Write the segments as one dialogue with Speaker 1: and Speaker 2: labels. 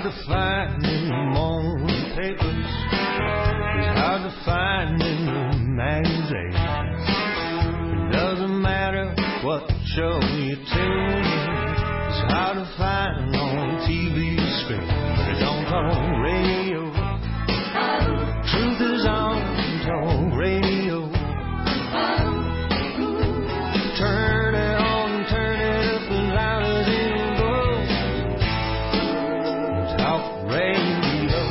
Speaker 1: hard to find in the morning papers. It's hard to find in the magazines. It doesn't matter what show you tune in. It's hard to find on TV screen, but it don't on radio. Truth is on radio. Turn it on, turn it up as loud as it goes. Talk radio.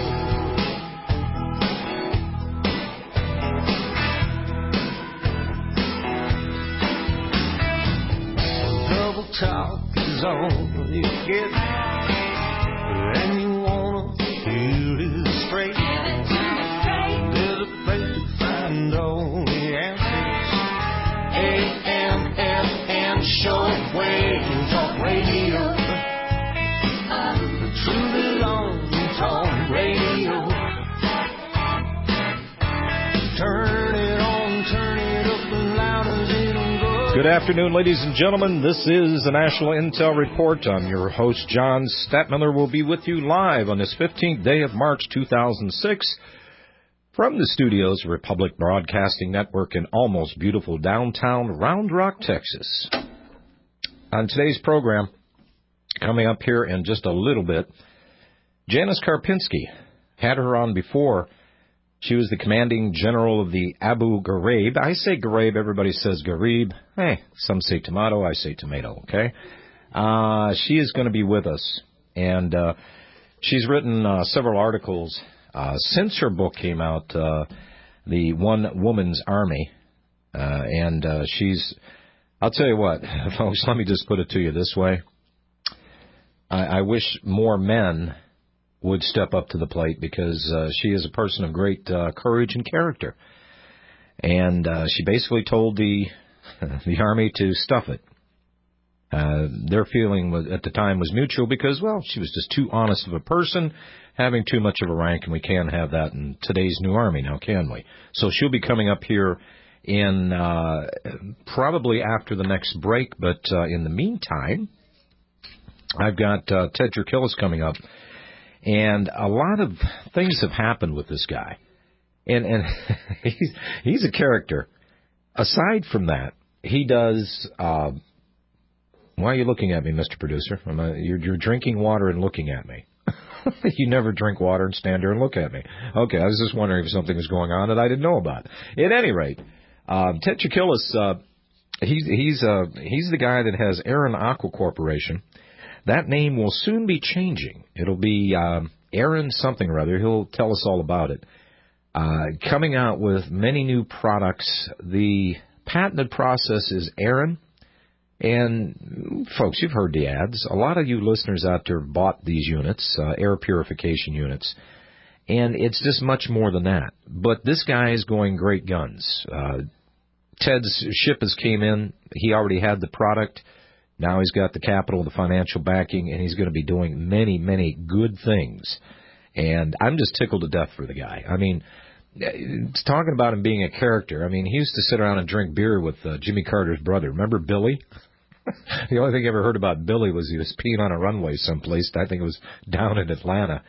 Speaker 1: Double talk is all you get, and you wanna hear it straight. There's a place to find all the answers. AM, FM, shortwave, talk radio. The truth is on talk radio. Turn it on, turn it up as loud as it'll go.
Speaker 2: Good afternoon, ladies and gentlemen. This is the National Intel Report. I'm your host, John Statmiller. Will be with you live on this 15th day of March 2006 from the studios of Republic Broadcasting Network in almost beautiful downtown Round Rock, Texas. On today's program, coming up here in just a little bit, Janice Karpinski. Had her on before. She was the commanding general of the Abu Ghraib. I say Ghraib, everybody says Gharib. Hey, some say tomato, I say tomato, okay? She is going to be with us, and she's written several articles since her book came out, The One Woman's Army, and she's, I'll tell you what, folks, let me just put it to you this way. I wish more men would step up to the plate, because she is a person of great courage and character. And she basically told the Army to stuff it. Their feeling at the time was mutual because, well, she was just too honest of a person, having too much of a rank, and we can't have that in today's new Army now, can we? So she'll be coming up here in probably after the next break, but in the meantime, I've got Ted Turkillis coming up. And a lot of things have happened with this guy. And he's a character. Aside from that, he does... why are you looking at me, Mr. Producer? You're drinking water and looking at me. You never drink water and stand there and look at me. Okay, I was just wondering if something was going on that I didn't know about. At any rate, Ted Turkillis, he's the guy that has Aaron Aqua Corporation. That name will soon be changing. It'll be Aaron something or other. He'll tell us all about it. Coming out with many new products. The patented process is Aaron. And, folks, you've heard the ads. A lot of you listeners out there bought these units, air purification units. And it's just much more than that. But this guy is going great guns. Ted's ship has came in. He already had the product. Now he's got the capital, the financial backing, and he's going to be doing many, many good things. And I'm just tickled to death for the guy. I mean, it's talking about him being a character. I mean, he used to sit around and drink beer with Jimmy Carter's brother. Remember Billy? The only thing I ever heard about Billy was he was peeing on a runway someplace. I think it was down in Atlanta.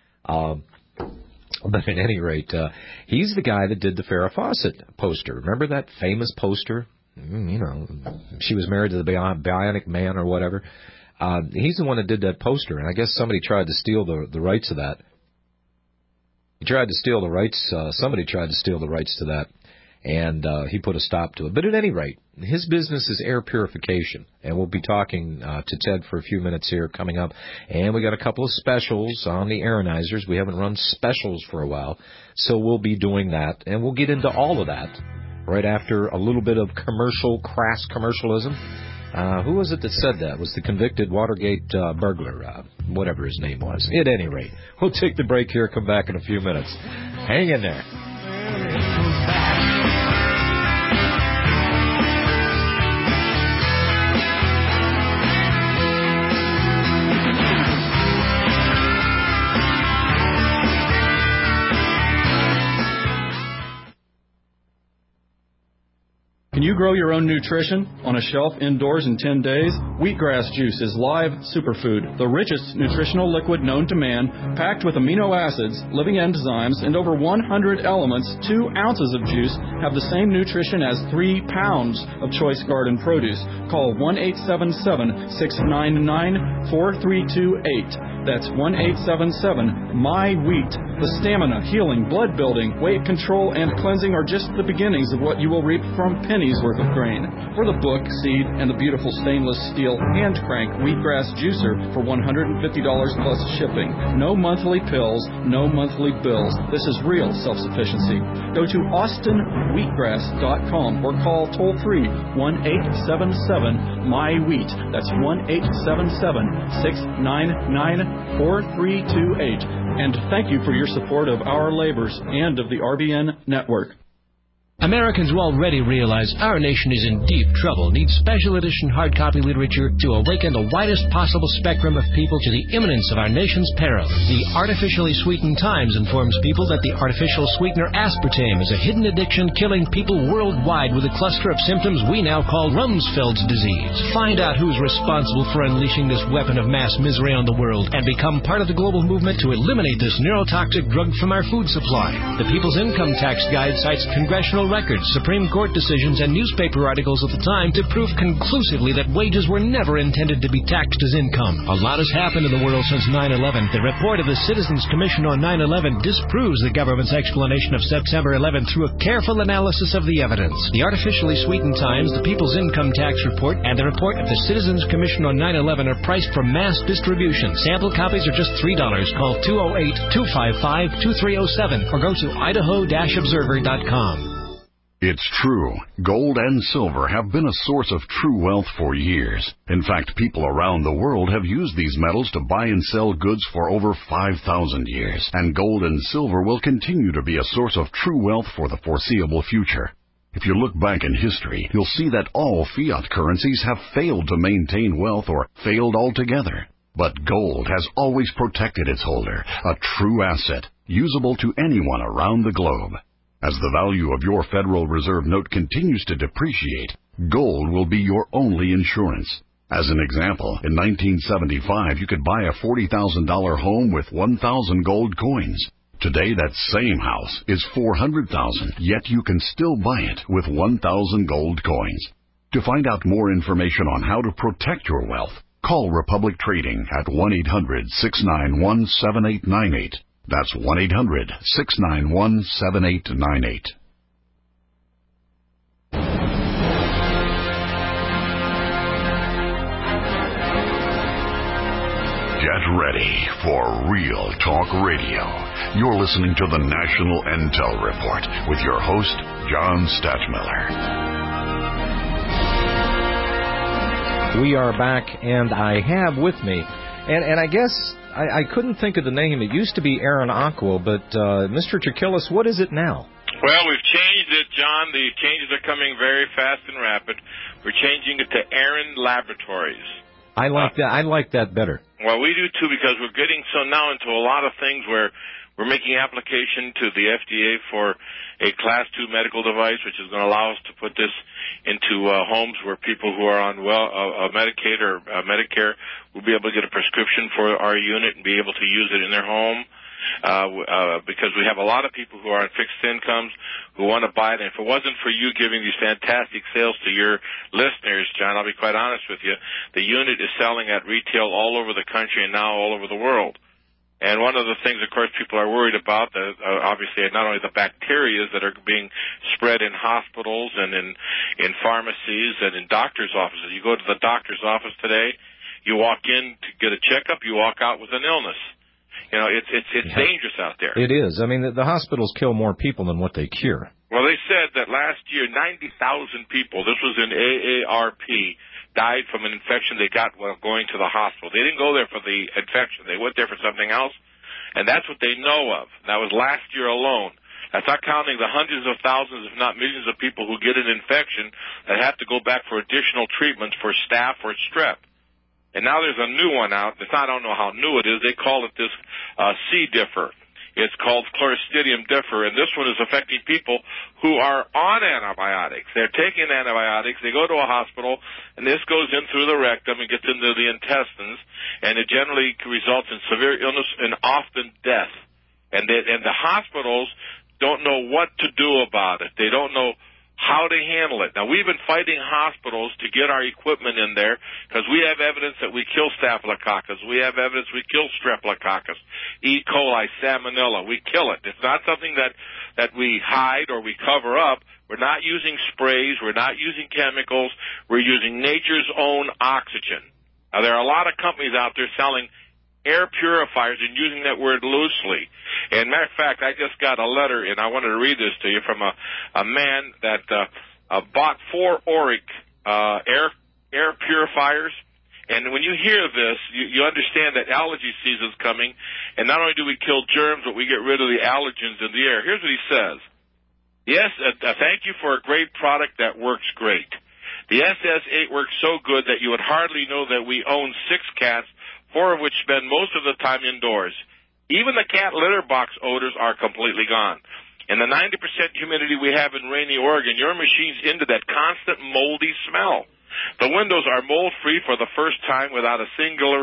Speaker 2: But at any rate, he's the guy that did the Farrah Fawcett poster. Remember that famous poster? You know, she was married to the Bionic Man or whatever. He's the one that did that poster, and I guess somebody tried to steal the rights of that. He tried to steal the rights. Somebody tried to steal the rights to that, and he put a stop to it. But at any rate, his business is air purification, and we'll be talking to Ted for a few minutes here coming up. And we got a couple of specials on the Aaronizers. We haven't run specials for a while, so we'll be doing that, and we'll get into all of that right after a little bit of crass commercialism. Who was it that said that? It was the convicted Watergate burglar, whatever his name was. At any rate, we'll take the break here, come back in a few minutes. Hang in there.
Speaker 3: Can you grow your own nutrition on a shelf indoors in 10 days? Wheatgrass juice is live superfood, the richest nutritional liquid known to man, packed with amino acids, living enzymes, and over 100 elements. 2 ounces of juice have the same nutrition as 3 pounds of choice garden produce. Call 1-877-699-4328. That's 1-877-MY-WHEAT. The stamina, healing, blood building, weight control, and cleansing are just the beginnings of what you will reap from pennies worth of grain. For the book, seed, and the beautiful stainless steel hand crank wheatgrass juicer for $150 plus shipping. No monthly pills, no monthly bills. This is real self-sufficiency. Go to austinwheatgrass.com or call toll-free 1-877-MY-WHEAT. That's 1-877-699-4328. And thank you for your support of our labors and of the RBN network.
Speaker 4: Americans who already realize our nation is in deep trouble need special edition hard copy literature to awaken the widest possible spectrum of people to the imminence of our nation's peril. The Artificially Sweetened Times informs people that the artificial sweetener aspartame is a hidden addiction killing people worldwide with a cluster of symptoms we now call Rumsfeld's disease. Find out who's responsible for unleashing this weapon of mass misery on the world and become part of the global movement to eliminate this neurotoxic drug from our food supply. The People's Income Tax Guide cites congressional records, Supreme Court decisions, and newspaper articles of the time to prove conclusively that wages were never intended to be taxed as income. A lot has happened in the world since 9/11. The report of the Citizens Commission on 9/11 disproves the government's explanation of September 11 through a careful analysis of the evidence. The Artificially Sweetened Times, the People's Income Tax Report, and the report of the Citizens Commission on 9/11 are priced for mass distribution. Sample copies are just $3. Call 208-255-2307 or go to idaho-observer.com.
Speaker 5: It's true. Gold and silver have been a source of true wealth for years. In fact, people around the world have used these metals to buy and sell goods for over 5,000 years. And gold and silver will continue to be a source of true wealth for the foreseeable future. If you look back in history, you'll see that all fiat currencies have failed to maintain wealth or failed altogether. But gold has always protected its holder, a true asset, usable to anyone around the globe. As the value of your Federal Reserve note continues to depreciate, gold will be your only insurance. As an example, in 1975, you could buy a $40,000 home with 1,000 gold coins. Today, that same house is $400,000, yet you can still buy it with 1,000 gold coins. To find out more information on how to protect your wealth, call Republic Trading at 1-800-691-7898. That's 1-800-691-7898. Get ready for Real Talk Radio. You're listening to the National Intel Report with your host, John Stadtmiller.
Speaker 2: We are back, and I have with me, and I guess I couldn't think of the name. It used to be Aaron Aqua, but Mr. Chikillis, what is it now?
Speaker 6: Well, we've changed it, John. The changes are coming very fast and rapid. We're changing it to Aaron Laboratories.
Speaker 2: I like that. I like that better.
Speaker 6: Well, we do too, because we're getting so now into a lot of things where we're making application to the FDA for a Class 2 medical device, which is going to allow us to put this into homes where people who are on Medicaid or Medicare will be able to get a prescription for our unit and be able to use it in their home. Because we have a lot of people who are on fixed incomes who want to buy it. And if it wasn't for you giving these fantastic sales to your listeners, John, I'll be quite honest with you, the unit is selling at retail all over the country and now all over the world. And one of the things, of course, people are worried about, obviously, not only the bacteria that are being spread in hospitals and in pharmacies and in doctors' offices. You go to the doctor's office today, you walk in to get a checkup, you walk out with an illness. You know, it's dangerous out there.
Speaker 2: It is. I mean, the hospitals kill more people than what they cure.
Speaker 6: Well, they said that last year 90,000 people, this was in AARP, died from an infection they got while going to the hospital. They didn't go there for the infection. They went there for something else, and that's what they know of. That was last year alone. That's not counting the hundreds of thousands, if not millions of people who get an infection that have to go back for additional treatments for staph or strep. And now there's a new one out. I don't know how new it is. They call it this C. differ. It's called Clostridium differ, and this one is affecting people who are on antibiotics. They're taking antibiotics, they go to a hospital, and this goes in through the rectum and gets into the intestines, and it generally results in severe illness and often death. And the hospitals don't know what to do about it. They don't know how to handle it. Now, we've been fighting hospitals to get our equipment in there because we have evidence that we kill Staphylococcus. We have evidence we kill Streptococcus, E. coli, Salmonella. We kill it. It's not something that we hide or we cover up. We're not using sprays. We're not using chemicals. We're using nature's own oxygen. Now, there are a lot of companies out there selling air purifiers and using that word loosely. And matter of fact, I just got a letter, and I wanted to read this to you from a man that bought 4 Auric air purifiers. And when you hear this, you understand that allergy season's coming, and not only do we kill germs, but we get rid of the allergens in the air. Here's what he says. Yes, thank you for a great product that works great. The SS8 works so good that you would hardly know that we own 6 cats, 4 of which spend most of the time indoors. Even the cat litter box odors are completely gone. And the 90% humidity we have in rainy Oregon, your machine's into that constant moldy smell. The windows are mold-free for the first time without a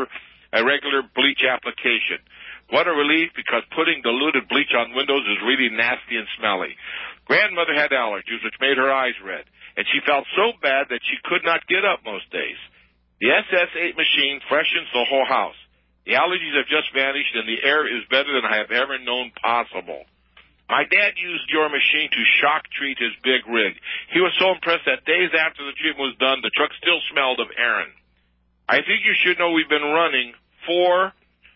Speaker 6: regular bleach application. What a relief, because putting diluted bleach on windows is really nasty and smelly. Grandmother had allergies, which made her eyes red, and she felt so bad that she could not get up most days. The SS8 machine freshens the whole house. The allergies have just vanished, and the air is better than I have ever known possible. My dad used your machine to shock treat his big rig. He was so impressed that days after the treatment was done, the truck still smelled of Aaron. I think you should know we've been running 4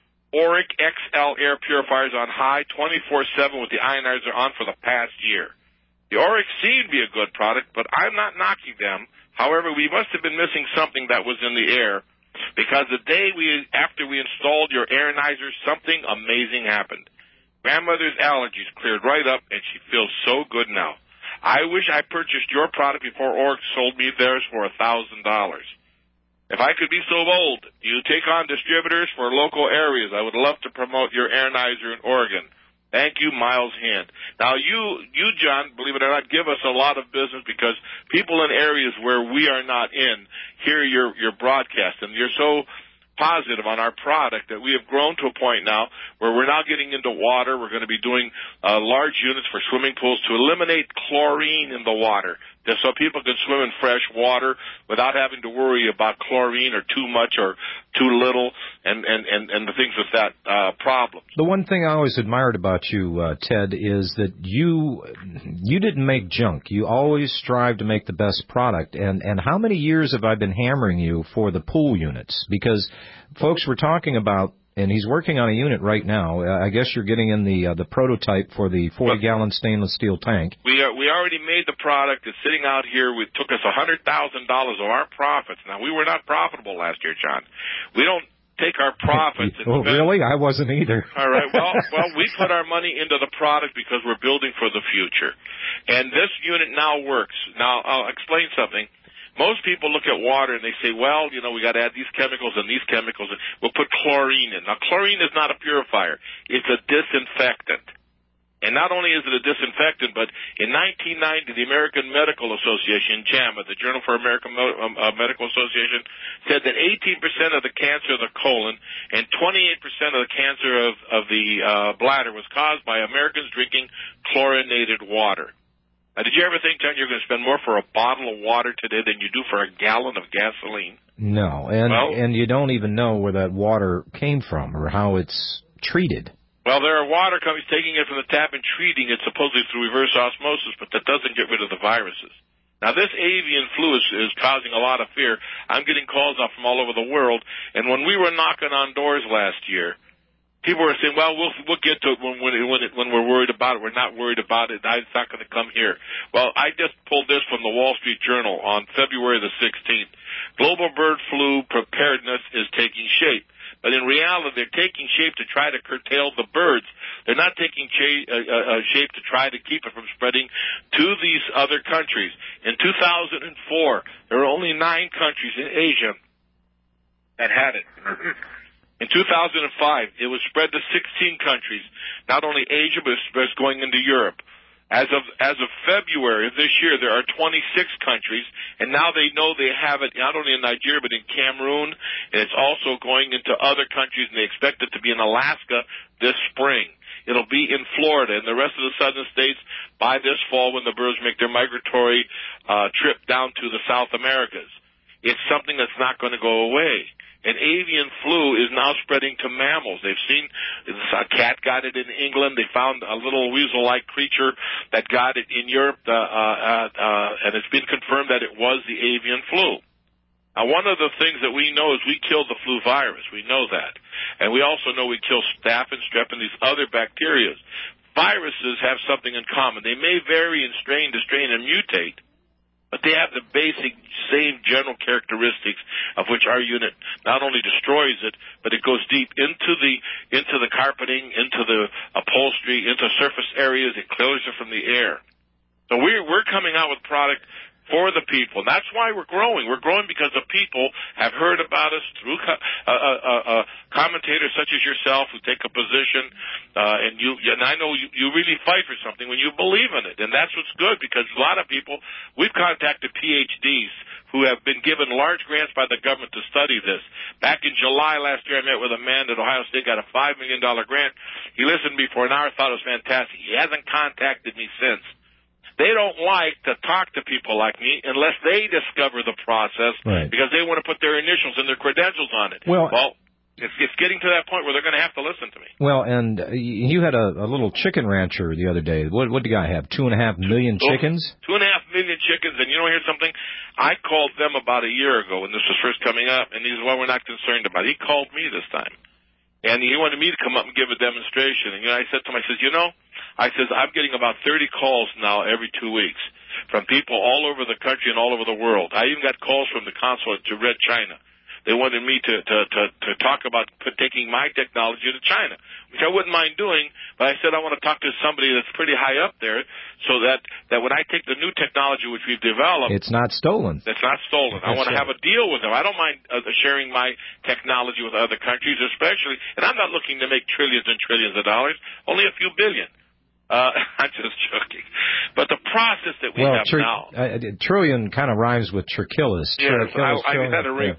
Speaker 6: Auric XL air purifiers on high 24/7 with the ionizer on for the past year. The Auric seemed to be a good product, but I'm not knocking them. However, we must have been missing something that was in the air, because the day after we installed your aironizer, something amazing happened. Grandmother's allergies cleared right up, and she feels so good now. I wish I purchased your product before Auric sold me theirs for $1,000. If I could be so bold, you take on distributors for local areas. I would love to promote your aironizer in Oregon. Thank you, Miles Hand. Now, you, John, believe it or not, give us a lot of business because people in areas where we are not in hear your broadcast, and you're so positive on our product that we have grown to a point now where we're now getting into water. We're going to be doing large units for swimming pools to eliminate chlorine in the water, just so people can swim in fresh water without having to worry about chlorine or too much or too little and the things with that problem.
Speaker 2: The one thing I always admired about you, Ted, is that you didn't make junk. You always strive to make the best product. And how many years have I been hammering you for the pool units? Because folks were talking about, and he's working on a unit right now. I guess you're getting in the prototype for the 40-gallon stainless steel tank.
Speaker 6: We already made the product. It's sitting out here. It took us $100,000 of our profits. Now, we were not profitable last year, John. We don't take our profits and
Speaker 2: oh, really? I wasn't either.
Speaker 6: All right. Well, we put our money into the product because we're building for the future. And this unit now works. Now, I'll explain something. Most people look at water and they say, well, we got to add these chemicals and these chemicals, and we'll put chlorine in. Now, chlorine is not a purifier. It's a disinfectant. And not only is it a disinfectant, but in 1990, the American Medical Association, JAMA, the Journal for American Medical Association, said that 18% of the cancer of the colon and 28% of the cancer of the bladder was caused by Americans drinking chlorinated water. Now, did you ever think, John, you're going to spend more for a bottle of water today than you do for a gallon of gasoline?
Speaker 2: No, and you don't even know where that water came from or how it's treated.
Speaker 6: Well, there are water companies taking it from the tap and treating it supposedly through reverse osmosis, but that doesn't get rid of the viruses. Now, this avian flu is causing a lot of fear. I'm getting calls out from all over the world, and when we were knocking on doors last year, people were saying, well, we'll get to it when we're worried about it. We're not worried about it. It's not going to come here. Well, I just pulled this from the Wall Street Journal on February the 16th. Global bird flu preparedness is taking shape. But in reality, they're taking shape to try to curtail the birds. They're not taking shape to try to keep it from spreading to these other countries. In 2004, there were only 9 countries in Asia that had it. In 2005, it was spread to 16 countries, not only Asia, but it's going into Europe. As of February of this year, there are 26 countries, and now they know they have it not only in Nigeria, but in Cameroon, and it's also going into other countries, and they expect it to be in Alaska this spring. It'll be in Florida and the rest of the southern states by this fall when the birds make their migratory trip down to the South Americas. It's something that's not going to go away. And avian flu is now spreading to mammals. They've seen a cat got it in England. They found a little weasel-like creature that got it in Europe, and it's been confirmed that it was the avian flu. Now, one of the things that we know is we killed the flu virus. We know that. And we also know we kill staph and strep and these other bacteria. Viruses have something in common. They may vary in strain to strain and mutate, but they have the basic same general characteristics of which our unit not only destroys it, but it goes deep into the carpeting, into the upholstery, into surface areas. It clears it from the air. So we're coming out with product for the people. And that's why we're growing. We're growing because the people have heard about us through commentators such as yourself who take a position, and I know you really fight for something when you believe in it. And that's what's good, because a lot of people, we've contacted PhDs who have been given large grants by the government to study this. Back in July last year, I met with a man at Ohio State, got a $5 million grant. He listened to me for an hour, thought it was fantastic. He hasn't contacted me since. They don't like to talk to people like me unless they discover the process, right, because they want to put their initials and their credentials on it. Well, it's getting to that point where they're going to have to listen to me.
Speaker 2: Well, and you had a little chicken rancher the other day. What did the guy have, 2.5 million chickens?
Speaker 6: 2.5 million chickens, and you know, here's something? I called them about a year ago when this was first coming up, and he said, well, we're not concerned about it. He called me this time. And he wanted me to come up and give a demonstration. And I said to him, I says, I'm getting about 30 calls now every 2 weeks from people all over the country and all over the world. I even got calls from the consulate to Red China. They wanted me to talk about taking my technology to China, which I wouldn't mind doing, but I said I want to talk to somebody that's pretty high up there so that when I take the new technology which we've developed...
Speaker 2: It's not stolen.
Speaker 6: It's not stolen. I want to have a deal with them. I don't mind sharing my technology with other countries, especially... And I'm not looking to make trillions and trillions of dollars, only a few billion. I'm just joking. But the process that we have now...
Speaker 2: trillion kind of rhymes with Trichillis.
Speaker 6: Yes, I had a ring.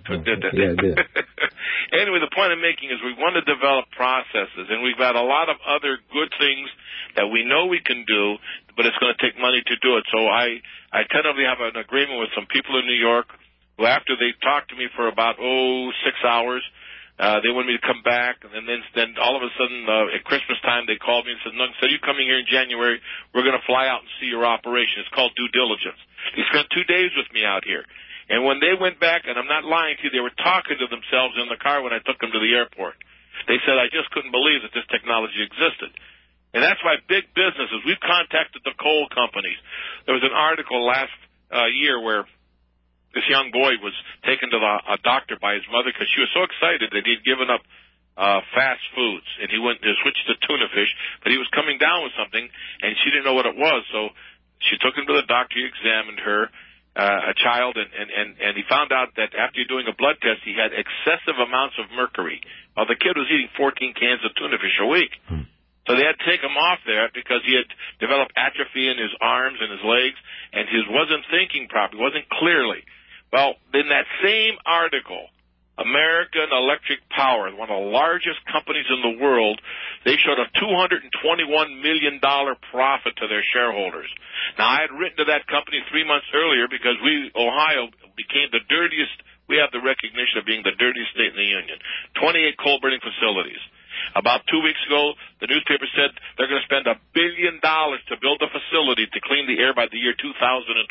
Speaker 6: Anyway, the point I'm making is we want to develop processes, and we've got a lot of other good things that we know we can do, but it's going to take money to do it. So I tentatively have an agreement with some people in New York who, after they talked to me for about, 6 hours, they wanted me to come back, and then all of a sudden at Christmas time they called me and said, "Instead of you coming here in January, we're going to fly out and see your operation. It's called due diligence." They spent 2 days with me out here. And when they went back, and I'm not lying to you, they were talking to themselves in the car when I took them to the airport. They said, "I just couldn't believe that this technology existed." And that's why big businesses, we've contacted the coal companies. There was an article last year where this young boy was taken to a doctor by his mother because she was so excited that he'd given up fast foods, and he went to switch to tuna fish, but he was coming down with something, and she didn't know what it was. So she took him to the doctor. He examined her, a child, and he found out that after doing a blood test, he had excessive amounts of mercury. Well, the kid was eating 14 cans of tuna fish a week. So they had to take him off there because he had developed atrophy in his arms and his legs, and he wasn't thinking properly, wasn't clearly. Well, in that same article, American Electric Power, one of the largest companies in the world, they showed a $221 million profit to their shareholders. Now, I had written to that company 3 months earlier because Ohio became the dirtiest. We have the recognition of being the dirtiest state in the union. 28 coal-burning facilities. About 2 weeks ago, the newspaper said they're going to spend $1 billion to build a facility to clean the air by the year 2012.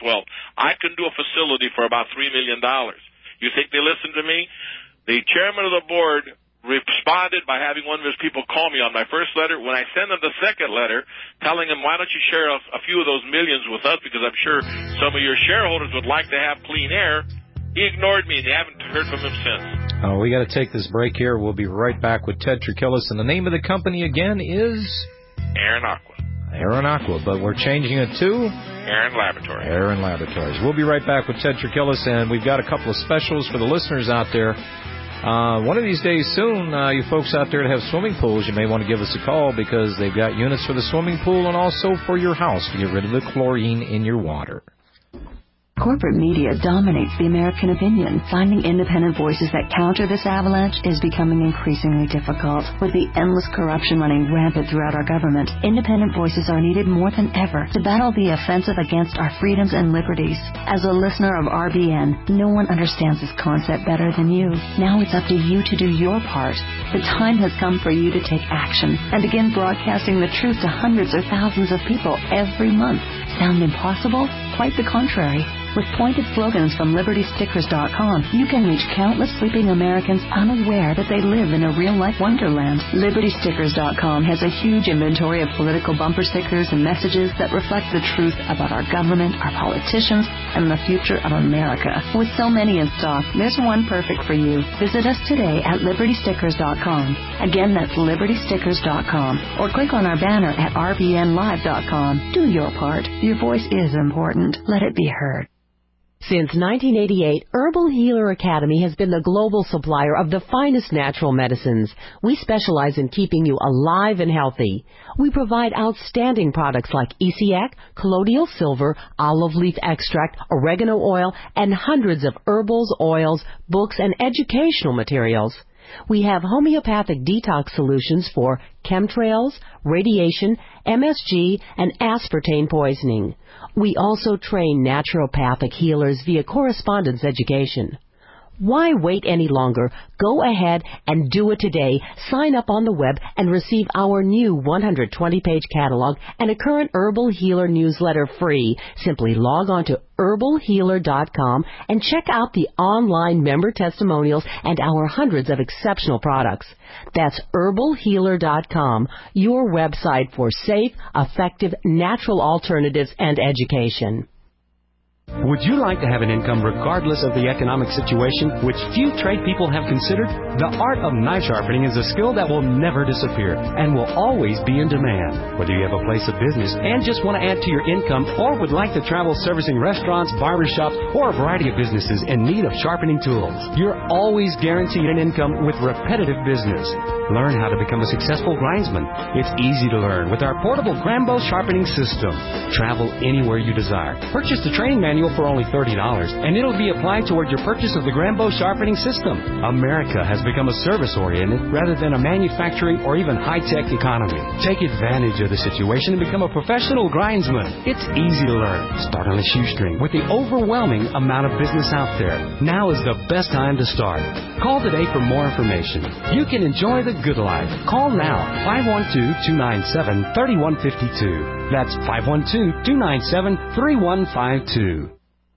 Speaker 6: I can do a facility for about $3 million. You think they listened to me? The chairman of the board responded by having one of his people call me on my first letter. When I sent him the second letter, telling him, why don't you share a few of those millions with us, because I'm sure some of your shareholders would like to have clean air, he ignored me, and you haven't heard from him since.
Speaker 2: We got to take this break here. We'll be right back with Ted Trichillis, and the name of the company again is
Speaker 6: Aaron Aqua.
Speaker 2: Aaron Aqua, but we're changing it to
Speaker 6: Aaron Laboratories.
Speaker 2: Aaron Laboratories. We'll be right back with Ted Trichillis, and we've got a couple of specials for the listeners out there. One of these days soon, you folks out there that have swimming pools, you may want to give us a call because they've got units for the swimming pool and also for your house to get rid of the chlorine in your water.
Speaker 7: Corporate media dominates the American opinion. Finding independent voices that counter this avalanche is becoming increasingly difficult. With the endless corruption running rampant throughout our government, independent voices are needed more than ever to battle the offensive against our freedoms and liberties. As a listener of RBN, no one understands this concept better than you. Now it's up to you to do your part. The time has come for you to take action and begin broadcasting the truth to hundreds or thousands of people every month. Sound impossible? Quite the contrary. With pointed slogans from LibertyStickers.com, you can reach countless sleeping Americans unaware that they live in a real-life wonderland. LibertyStickers.com has a huge inventory of political bumper stickers and messages that reflect the truth about our government, our politicians, and the future of America. With so many in stock, there's one perfect for you. Visit us today at LibertyStickers.com. Again, that's LibertyStickers.com. Or click on our banner at RBNLive.com. Do your part. Your voice is important. Let it be heard.
Speaker 8: Since 1988, Herbal Healer Academy has been the global supplier of the finest natural medicines. We specialize in keeping you alive and healthy. We provide outstanding products like Essiac, colloidal silver, olive leaf extract, oregano oil, and hundreds of herbals, oils, books, and educational materials. We have homeopathic detox solutions for chemtrails, radiation, MSG, and aspartame poisoning. We also train naturopathic healers via correspondence education. Why wait any longer? Go ahead and do it today. Sign up on the web and receive our new 120-page catalog and a current Herbal Healer newsletter free. Simply log on to herbalhealer.com and check out the online member testimonials and our hundreds of exceptional products. That's herbalhealer.com, your website for safe, effective, natural alternatives and education.
Speaker 9: Would you like to have an income regardless of the economic situation, which few trade people have considered? The art of knife sharpening is a skill that will never disappear and will always be in demand. Whether you have a place of business and just want to add to your income or would like to travel servicing restaurants, barbershops, or a variety of businesses in need of sharpening tools, you're always guaranteed an income with repetitive business. Learn how to become a successful grindsman. It's easy to learn with our portable Grambo sharpening system. Travel anywhere you desire. Purchase the training manual for only $30, and it'll be applied toward your purchase of the Grambo sharpening system. America has become a service-oriented rather than a manufacturing or even high-tech economy. Take advantage of the situation and become a professional grindsman. It's easy to learn. Start on a shoestring with the overwhelming amount of business out there. Now is the best time to start. Call today for more information. You can enjoy the good life. Call now, 512-297-3152. That's 512-297-3152.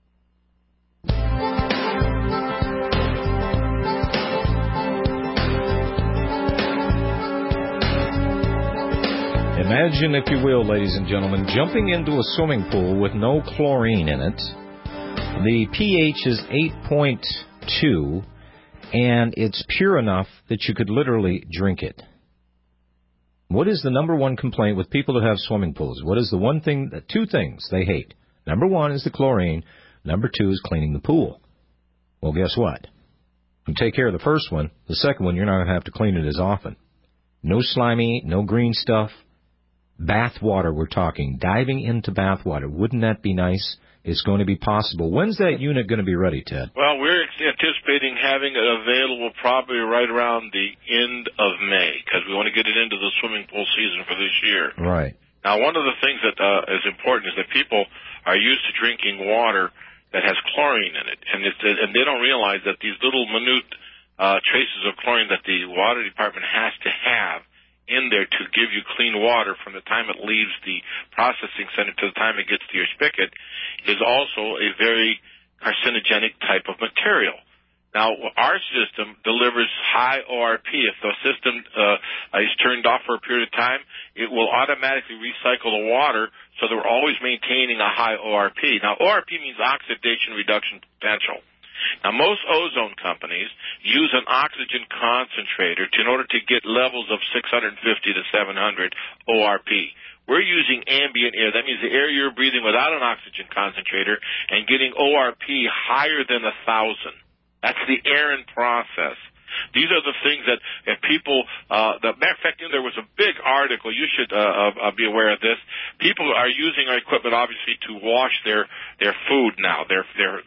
Speaker 2: Imagine, if you will, ladies and gentlemen, jumping into a swimming pool with no chlorine in it. The pH is 8.2, and it's pure enough that you could literally drink it. What is the number one complaint with people that have swimming pools? What is the one thing, two things they hate? Number one is the chlorine. Number two is cleaning the pool. Well, guess what? You take care of the first one. The second one, you're not going to have to clean it as often. No slimy, no green stuff. Bath water, we're talking. Diving into bath water. Wouldn't that be nice? It's going to be possible. When's that unit going to be ready, Ted?
Speaker 6: Well, we're anticipating having it available probably right around the end of May, because we want to get it into the swimming pool season for this year.
Speaker 2: Right.
Speaker 6: Now, one of the things that is important is that people are used to drinking water that has chlorine in it, and they don't realize that these little minute traces of chlorine that the water department has to have in there to give you clean water from the time it leaves the processing center to the time it gets to your spigot is also a very carcinogenic type of material. Now, our system delivers high ORP. If the system is turned off for a period of time, it will automatically recycle the water, so that we're always maintaining a high ORP. Now, ORP means oxidation reduction potential. Now, most ozone companies use an oxygen concentrator in order to get levels of 650 to 700 ORP. We're using ambient air. That means the air you're breathing without an oxygen concentrator and getting ORP higher than 1,000. That's the Aaron process. These are the things that people, the matter of fact, there was a big article, you should be aware of this. People are using our equipment, obviously, to wash their food now, their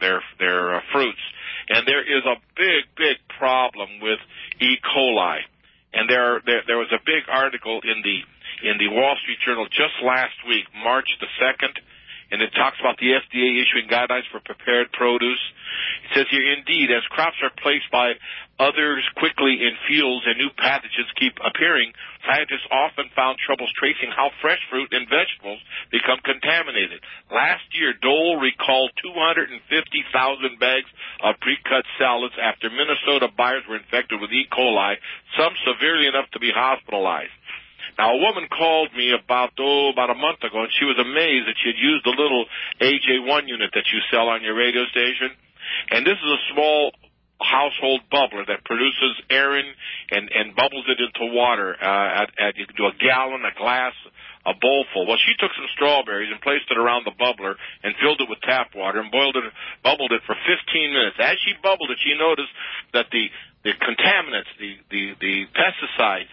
Speaker 6: fruits. And there is a big problem with E. coli. And there was a big article in the Wall Street Journal just last week, March the 2nd, and it talks about the FDA issuing guidelines for prepared produce. It says here, indeed, as crops are placed by others quickly in fields and new pathogens keep appearing, scientists often found troubles tracing how fresh fruit and vegetables become contaminated. Last year, Dole recalled 250,000 bags of pre-cut salads after Minnesota buyers were infected with E. coli, some severely enough to be hospitalized. Now, a woman called me about a month ago, and she was amazed that she had used the little AJ1 unit that you sell on your radio station. And this is a small household bubbler that produces air and bubbles it into water. You can do a gallon, a glass, a bowl full. Well, she took some strawberries and placed it around the bubbler and filled it with tap water and bubbled it for 15 minutes. As she bubbled it, she noticed that the contaminants, the pesticides,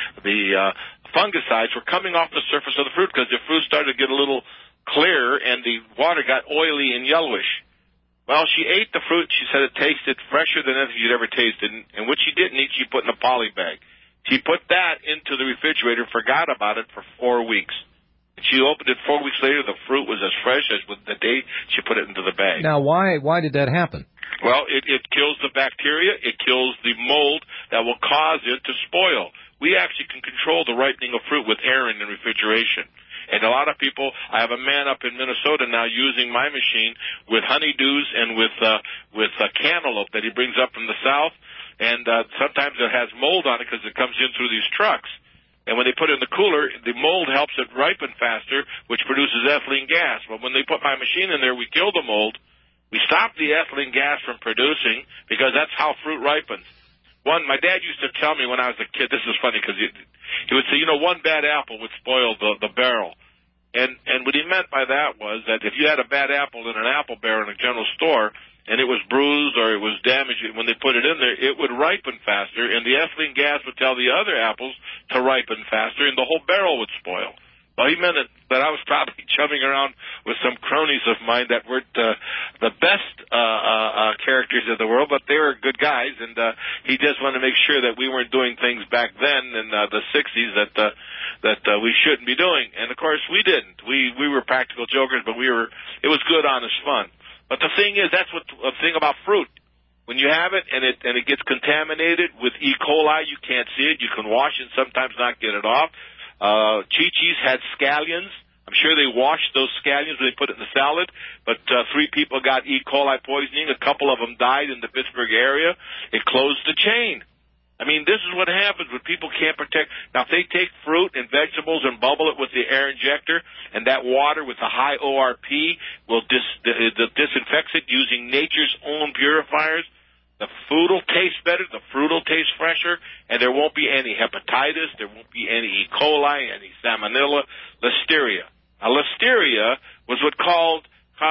Speaker 6: the fungicides were coming off the surface of the fruit because the fruit started to get a little clearer and the water got oily and yellowish. Well, she ate the fruit. She said it tasted fresher than anything she'd ever tasted. And what she didn't eat, she put in a poly bag. She put that into the refrigerator, forgot about it for 4 weeks. She opened it 4 weeks later. The fruit was as fresh as the day she put it into the bag.
Speaker 2: Now, why did that happen?
Speaker 6: Well, it kills the bacteria. It kills the mold that will cause it to spoil. We actually can control the ripening of fruit with air and refrigeration. And a lot of people, I have a man up in Minnesota now using my machine with honeydews and with cantaloupe that he brings up from the south. And sometimes it has mold on it because it comes in through these trucks. And when they put it in the cooler, the mold helps it ripen faster, which produces ethylene gas. But when they put my machine in there, we kill the mold. We stop the ethylene gas from producing because that's how fruit ripens. My dad used to tell me when I was a kid, this is funny because he would say, one bad apple would spoil the barrel. And what he meant by that was that if you had a bad apple in an apple barrel in a general store and it was bruised or it was damaged, when they put it in there, it would ripen faster, and the ethylene gas would tell the other apples to ripen faster, and the whole barrel would spoil. Well, he meant that I was probably chumming around with some cronies of mine that weren't the best characters in the world, but they were good guys, and he just wanted to make sure that we weren't doing things back then in the 60s that we shouldn't be doing. And, of course, we didn't. We were practical jokers, but it was good, honest fun. But the thing is, that's the thing about fruit. When you have it and it gets contaminated with E. coli, you can't see it. You can wash it and sometimes not get it off. Chi-Chi's had scallions. I'm sure they washed those scallions when they put it in the salad, but 3 people got E. coli poisoning. A couple of them died in the Pittsburgh area. It closed the chain. I mean, this is what happens when people can't protect. Now, if they take fruit and vegetables and bubble it with the air injector, and that water with a high ORP will disinfects it using nature's own purifiers, the food will taste better, the fruit will taste fresher, and there won't be any hepatitis, there won't be any E. coli, any salmonella, listeria. Now, listeria was what caused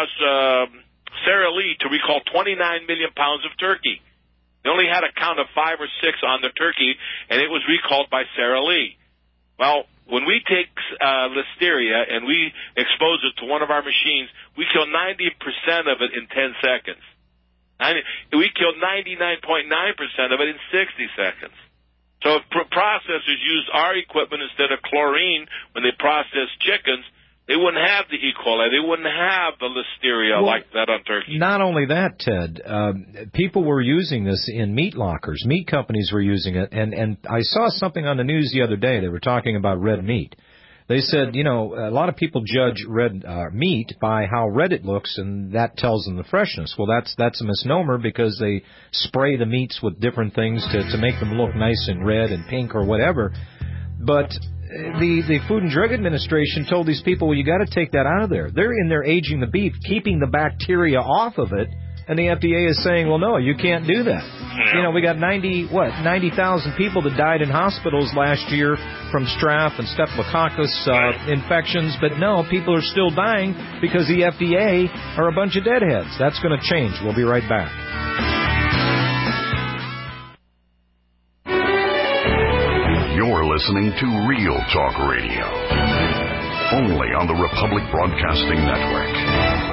Speaker 6: Sara Lee to recall 29 million pounds of turkey. They only had a count of 5 or 6 on the turkey, and it was recalled by Sara Lee. Well, when we take listeria and we expose it to one of our machines, we kill 90% of it in 10 seconds. We killed 99.9% of it in 60 seconds. So if processors used our equipment instead of chlorine when they process chickens, they wouldn't have the E. coli. They wouldn't have the listeria like that on turkey.
Speaker 2: Not only that, Ted, people were using this in meat lockers. Meat companies were using it. And I saw something on the news the other day. They were talking about red meat. They said, a lot of people judge red meat by how red it looks, and that tells them the freshness. Well, that's a misnomer because they spray the meats with different things to make them look nice and red and pink or whatever. But the Food and Drug Administration told these people, well, you got to take that out of there. They're in there aging the beef, keeping the bacteria off of it, and the FDA is saying, well, no, you can't do that. We got 90,000 people that died in hospitals last year from strep and staphylococcus infections, but no, people are still dying because the FDA are a bunch of deadheads. That's going to change. We'll be right back.
Speaker 5: listening to Real Talk Radio, only on the Republic Broadcasting Network.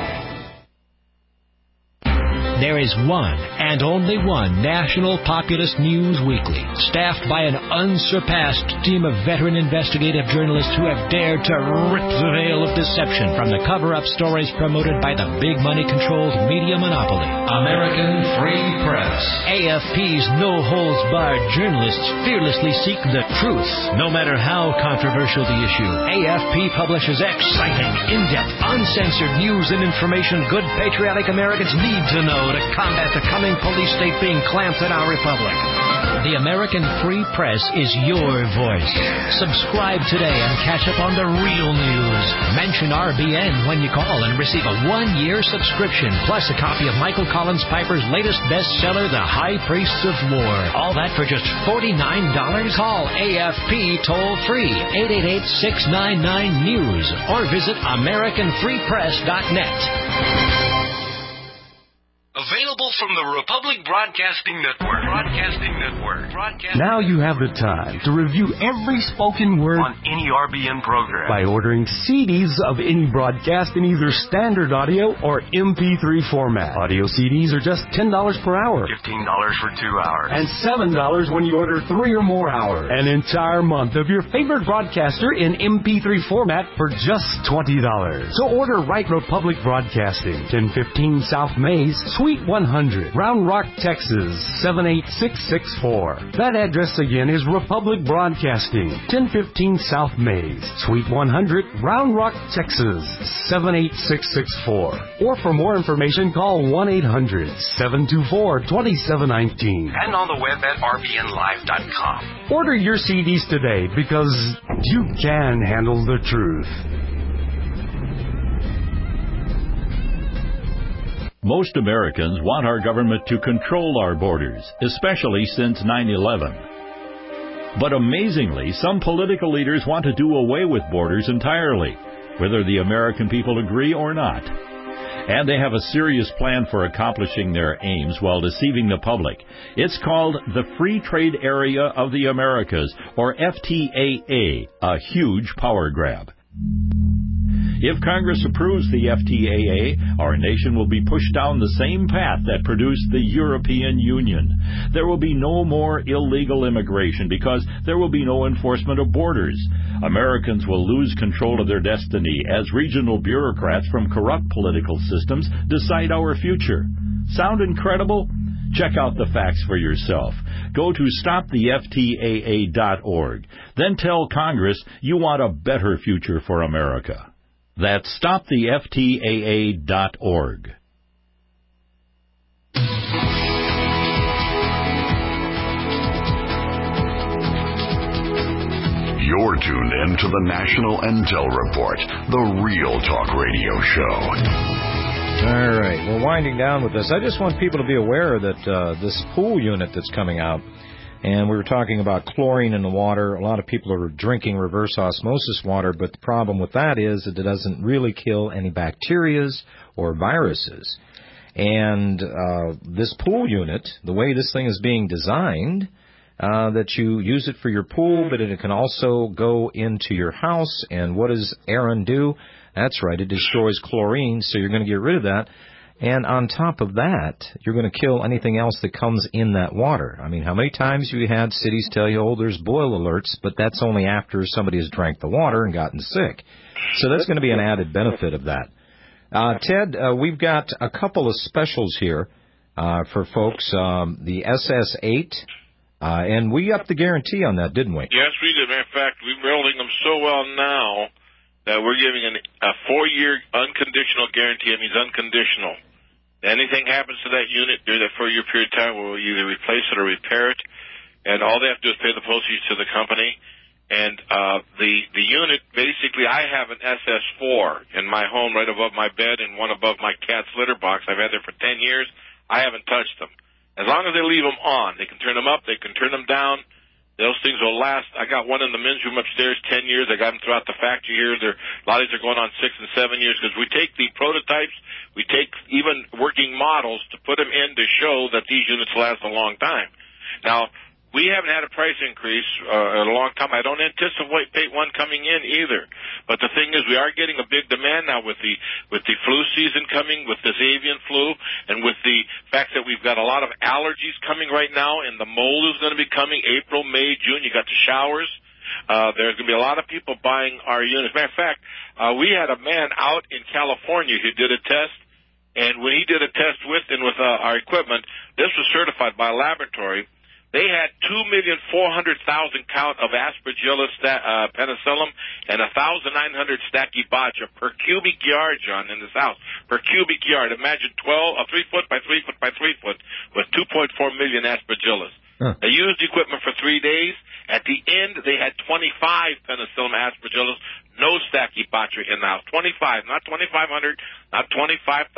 Speaker 4: There is one and only one National Populist News Weekly, staffed by an unsurpassed team of veteran investigative journalists who have dared to rip the veil of deception from the cover-up stories promoted by the big money-controlled media monopoly. American Free Press. AFP's no-holds-barred journalists fearlessly seek the truth, no matter how controversial the issue. AFP publishes exciting, in-depth, uncensored news and information good patriotic Americans need to know to combat the coming police state being clamped in our republic. The American Free Press is your voice. Subscribe today and catch up on the real news. Mention RBN when you call and receive a 1-year subscription, plus a copy of Michael Collins Piper's latest bestseller, The High Priests of War. All that for just $49? Call AFP toll-free, 888-699-NEWS, or visit AmericanFreePress.net. Available from the Republic Broadcasting Network.
Speaker 9: Now you have the time to review every spoken word on any RBN program by ordering CDs of any broadcast in either standard audio or MP3 format. Audio CDs are just $10 per hour, $15 for 2 hours, and $7 when you order 3 or more hours. An entire month of your favorite broadcaster in MP3 format for just $20. So order right Republic Broadcasting, 1015 South Mays, Suite 100, Round Rock, Texas, 78664. That address again is Republic Broadcasting, 1015 South Mays, Suite 100, Round Rock, Texas, 78664. Or for more information, call 1-800-724-2719. And on the web at rbnlive.com. Order your CDs today because you can handle the truth.
Speaker 10: Most Americans want our government to control our borders, especially since 9/11. But amazingly, some political leaders want to do away with borders entirely, whether the American people agree or not. And they have a serious plan for accomplishing their aims while deceiving the public. It's called the Free Trade Area of the Americas, or FTAA, a huge power grab. If Congress approves the FTAA, our nation will be pushed down the same path that produced the European Union. There will be no more illegal immigration because there will be no enforcement of borders. Americans will lose control of their destiny as regional bureaucrats from corrupt political systems decide our future. Sound incredible? Check out the facts for yourself. Go to stoptheftaa.org. Then tell Congress you want a better future for America. That's stoptheftaa.org.
Speaker 5: You're tuned in to the National Intel Report, the Real Talk Radio Show.
Speaker 2: All right, we're winding down with this. I just want people to be aware that this pool unit that's coming out, and we were talking about chlorine in the water. A lot of people are drinking reverse osmosis water, but the problem with that is that it doesn't really kill any bacteria or viruses. And this pool unit, the way this thing is being designed, that you use it for your pool, but it can also go into your house. And what does Aaron do? That's right, it destroys chlorine, so you're going to get rid of that. And on top of that, you're going to kill anything else that comes in that water. I mean, how many times have you had cities tell you, oh, there's boil alerts, but that's only after somebody has drank the water and gotten sick. So that's going to be an added benefit of that. Ted, we've got a couple of specials here for folks. The SS8, and we upped the guarantee on that, didn't we?
Speaker 6: Yes, we did. Matter of fact, we're building them so well now that we're giving a 4-year unconditional guarantee. It means unconditional. Anything happens to that unit during that 4-year period of time, we'll either replace it or repair it, and all they have to do is pay the proceeds to the company. And the unit, basically, I have an SS4 in my home right above my bed and one above my cat's litter box. I've had there for 10 years. I haven't touched them. As long as they leave them on, they can turn them up, they can turn them down. Those things will last. I got one in the men's room upstairs, 10 years. I got them throughout the factory here. A lot of these are going on 6 and 7 years because we take the prototypes, we take even working models to put them in to show that these units last a long time. Now, We haven't had a price increase in a long time. I don't anticipate one coming in either. But the thing is, we are getting a big demand now with the flu season coming, with this avian flu, and with the fact that we've got a lot of allergies coming right now, and the mold is going to be coming April, May, June. You got the showers. There's going to be a lot of people buying our units. Matter of fact, we had a man out in California who did a test, and when he did a test with our equipment, this was certified by a laboratory. They had 2,400,000 count of Aspergillus penicillin and 1,900 Stachybotrys per cubic yard, John, in this house. Per cubic yard. Imagine 3 foot by 3 foot by 3 foot with 2.4 million Aspergillus. Huh. They used the equipment for 3 days. At the end, they had 25 penicillin Aspergillus, no Stachybotrys in the house. 25, not 2,500, not 25,000,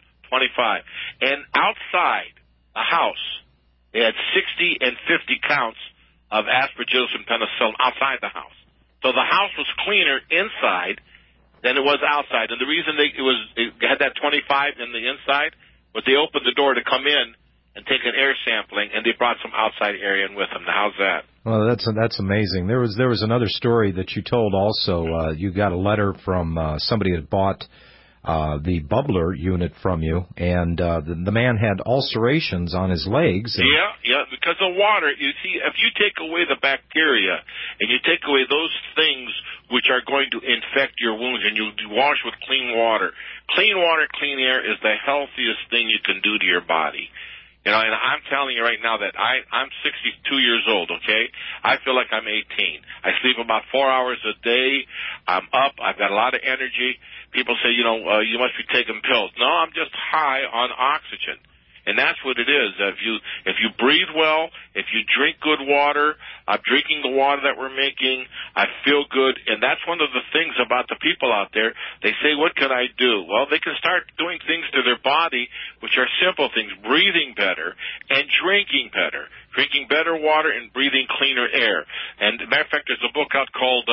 Speaker 6: 25. And outside the house, they had 60 and 50 counts of Aspergillus and penicillin outside the house. So the house was cleaner inside than it was outside. And the reason it had that 25 in the inside was they opened the door to come in and take an air sampling, and they brought some outside air in with them. Now, how's that?
Speaker 2: Well, that's amazing. There was another story that you told also. You got a letter from somebody that bought the bubbler unit from you, and the man had ulcerations on his legs. And
Speaker 6: yeah, because of water. You see, if you take away the bacteria and you take away those things which are going to infect your wounds, and you wash with clean water, clean air is the healthiest thing you can do to your body. You know, and I'm telling you right now that I'm 62 years old, okay? I feel like I'm 18. I sleep about 4 hours a day. I'm up. I've got a lot of energy. People say, you must be taking pills. No, I'm just high on oxygen. And that's what it is. If you breathe well, if you drink good water, I'm drinking the water that we're making, I feel good. And that's one of the things about the people out there. They say, what can I do? Well, they can start doing things to their body, which are simple things, breathing better and drinking better. Drinking better water and breathing cleaner air. And as a matter of fact, there's a book out called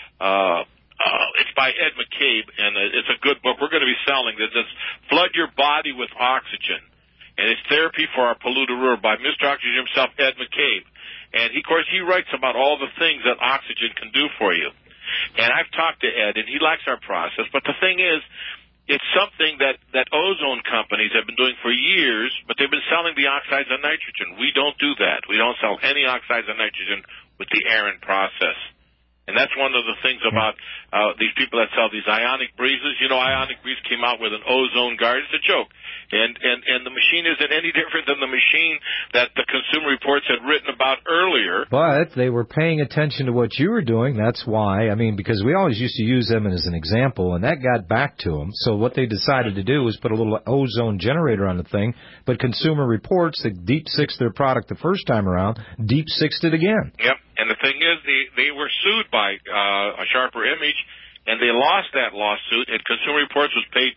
Speaker 6: it's by Ed McCabe, and it's a good book. We're going to be selling this. It's Flood Your Body with Oxygen. And it's Therapy for Our Polluted World by Mr. Oxygen himself, Ed McCabe. And, of course, he writes about all the things that oxygen can do for you. And I've talked to Ed, and he likes our process. But the thing is, it's something that ozone companies have been doing for years, but they've been selling the oxides of nitrogen. We don't do that. We don't sell any oxides of nitrogen with the Aaron process. And that's one of the things about these people that sell these ionic breezes. You know, Ionic Breeze came out with an ozone guard. It's a joke. And the machine isn't any different than the machine that the Consumer Reports had written about earlier.
Speaker 2: But they were paying attention to what you were doing. That's why. I mean, because we always used to use them as an example, and that got back to them. So what they decided to do was put a little ozone generator on the thing. But Consumer Reports, that Deep Sixed their product the first time around, Deep Sixed it again.
Speaker 6: Yep. And the thing is, they were sued by a Sharper Image, and they lost that lawsuit, and Consumer Reports was paid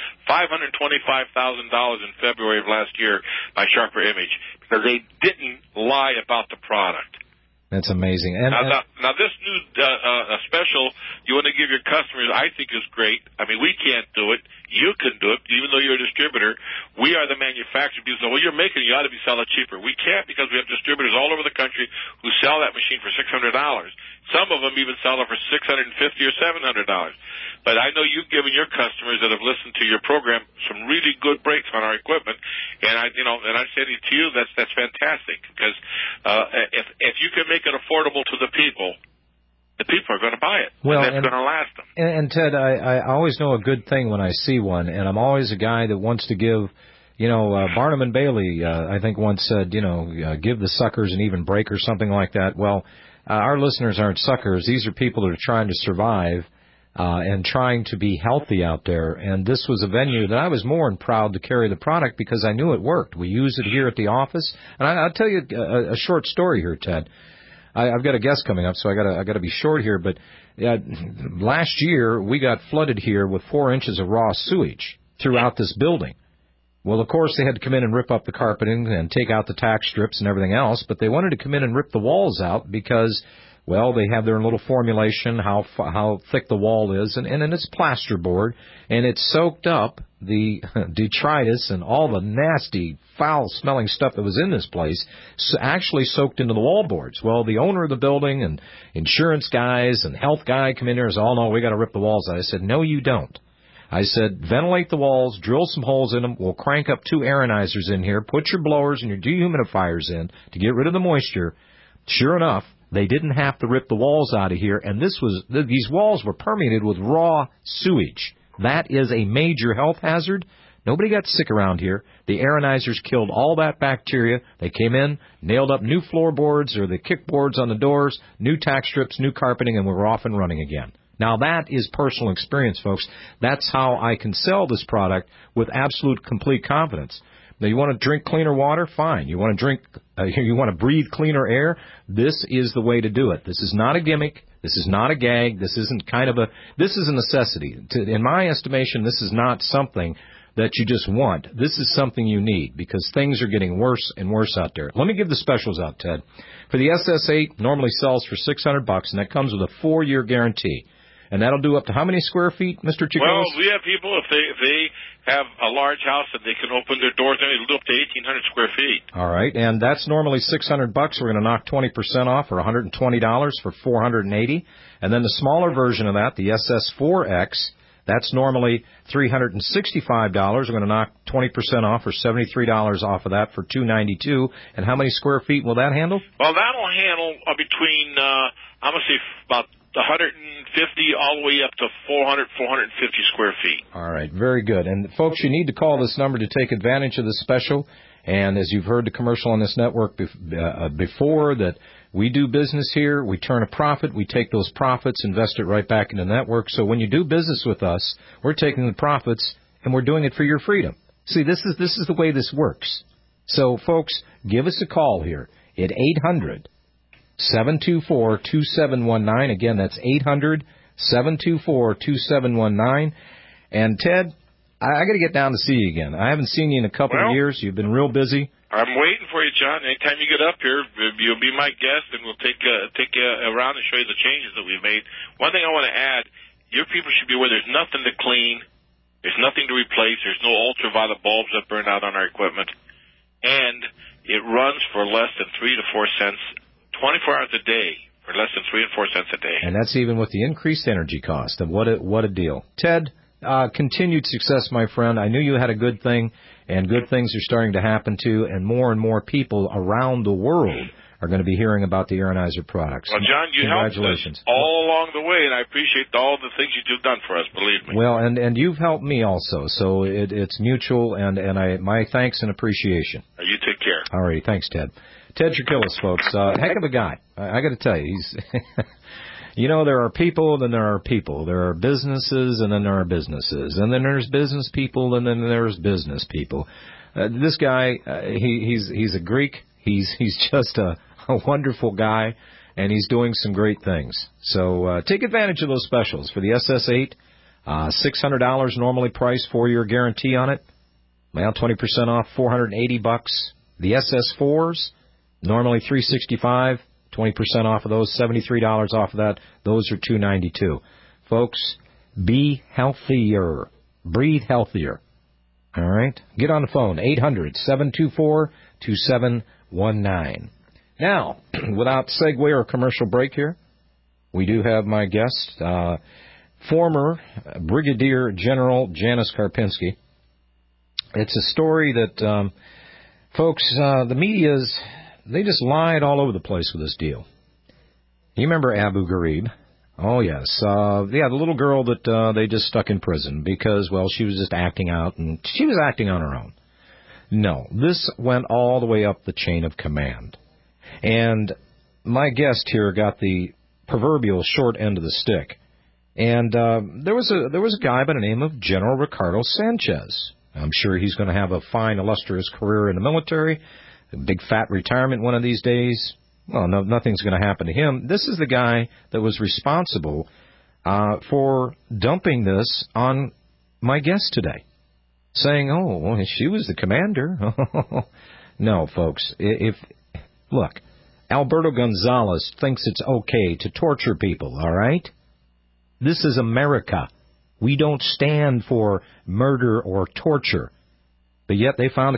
Speaker 6: $525,000 in February of last year by Sharper Image because they didn't lie about the product.
Speaker 2: That's amazing. And
Speaker 6: now this new special you want to give your customers, I think, is great. I mean, we can't do it. You can do it, even though you're a distributor. We are the manufacturer. People say, well, you're making it. You ought to be selling it cheaper. We can't because we have distributors all over the country who sell that machine for $600. Some of them even sell it for $650 or $700. But I know you've given your customers that have listened to your program some really good breaks on our equipment, and I say to you, that's fantastic because if you can make it affordable to the people are going to buy it. Well, and that's going to last them.
Speaker 2: And Ted, I always know a good thing when I see one, and I'm always a guy that wants to give. Barnum and Bailey, I think once said, give the suckers an even break or something like that. Well, our listeners aren't suckers. These are people that are trying to survive and trying to be healthy out there. And this was a venue that I was more than proud to carry the product because I knew it worked. We use it here at the office. And I'll tell you a short story here, Ted. I've got a guest coming up, so I got to be short here. But last year we got flooded here with 4 inches of raw sewage throughout this building. Well, of course, they had to come in and rip up the carpeting and take out the tack strips and everything else, but they wanted to come in and rip the walls out because Well, they have their little formulation, how thick the wall is, and it's plasterboard, and it's soaked up the detritus and all the nasty, foul-smelling stuff that was in this place, actually soaked into the wall boards. Well, the owner of the building and insurance guys and health guy come in there and say, oh, no, we got to rip the walls out. I said, no, you don't. I said, ventilate the walls, drill some holes in them. We'll crank up 2 aeronizers in here, put your blowers and your dehumidifiers in to get rid of the moisture. Sure enough, they didn't have to rip the walls out of here, and these walls were permeated with raw sewage. That is a major health hazard. Nobody got sick around here. The aeronizers killed all that bacteria. They came in, nailed up new floorboards or the kickboards on the doors, new tack strips, new carpeting, and we were off and running again. Now, that is personal experience, folks. That's how I can sell this product with absolute, complete confidence. Now, you want to drink cleaner water? Fine. You want to breathe cleaner air? This is the way to do it. This is not a gimmick. This is not a gag. This isn't this is a necessity. In my estimation, this is not something that you just want. This is something you need because things are getting worse and worse out there. Let me give the specials out, Ted. For the SS8, normally sells for $600, and that comes with a 4-year guarantee. And that'll do up to how many square feet, Mr. Chicolis?
Speaker 6: Well, we have people, if they have a large house that they can open their doors, it'll do up to 1,800 square feet.
Speaker 2: All right, and that's normally $600. We're going to knock 20% off, or $120 for $480. And then the smaller version of that, the SS4X, that's normally $365. We're going to knock 20% off, or $73 off of that for $292. And how many square feet will that handle?
Speaker 6: Well, that'll handle between, I'm going to say about 150 all the way up to 400, 450 square feet.
Speaker 2: All right, very good. And, folks, you need to call this number to take advantage of this special. And as you've heard the commercial on this network before, that we do business here, we turn a profit, we take those profits, invest it right back into the network. So when you do business with us, we're taking the profits and we're doing it for your freedom. See, this is the way this works. So, folks, give us a call here at 800-724-2719. Again, that's 800-724-2719. And, Ted, I got to get down to see you again. I haven't seen you in a couple of years. You've been real busy.
Speaker 6: I'm waiting for you, John. Anytime you get up here, you'll be my guest, and we'll take you around and show you the changes that we've made. One thing I want to add, your people should be aware there's nothing to clean. There's nothing to replace. There's no ultraviolet bulbs that burn out on our equipment. And it runs for less than 3 to 4 cents 24 hours a day, for less than 3 and 4 cents a day.
Speaker 2: And that's even with the increased energy cost. And what a deal. Ted, continued success, my friend. I knew you had a good thing, and good things are starting to happen, too, and more people around the world are going to be hearing about the Aeronizer products.
Speaker 6: Well, John, you helped us all along the way, and I appreciate all the things you've done for us, believe me.
Speaker 2: Well, and you've helped me also, so it's mutual, and my thanks and appreciation.
Speaker 6: You take care.
Speaker 2: All right, thanks, Ted. Ted Chicolis, folks, heck of a guy. I got to tell you, he's... You know, there are people, then there are people. There are businesses, and then there are businesses. And then there's business people, and then there's business people. This guy, he's a Greek. He's just a wonderful guy, and he's doing some great things. So take advantage of those specials. For the SS8, $600 normally priced, 4-year guarantee on it. Well, 20% off, $480. The SS4s, normally $365. 20% off of those, $73 off of that. Those are $292. Folks, be healthier. Breathe healthier. All right? Get on the phone, 800-724-2719. Now, without segue or commercial break here, we do have my guest, former Brigadier General Janice Karpinski. It's a story that, folks, the media's... They just lied all over the place with this deal. You remember Abu Ghraib? Oh, yes. The little girl that they just stuck in prison because, well, she was just acting out, and she was acting on her own. No, this went all the way up the chain of command. And my guest here got the proverbial short end of the stick. And there was a guy by the name of General Ricardo Sanchez. I'm sure he's going to have a fine, illustrious career in the military. A big fat retirement one of these days. Well, no, nothing's going to happen to him. This is the guy that was responsible for dumping this on my guest today, saying, "Oh, well, she was the commander." No, folks. Look, Alberto Gonzales thinks it's okay to torture people, all right? This is America. We don't stand for murder or torture. But yet they found a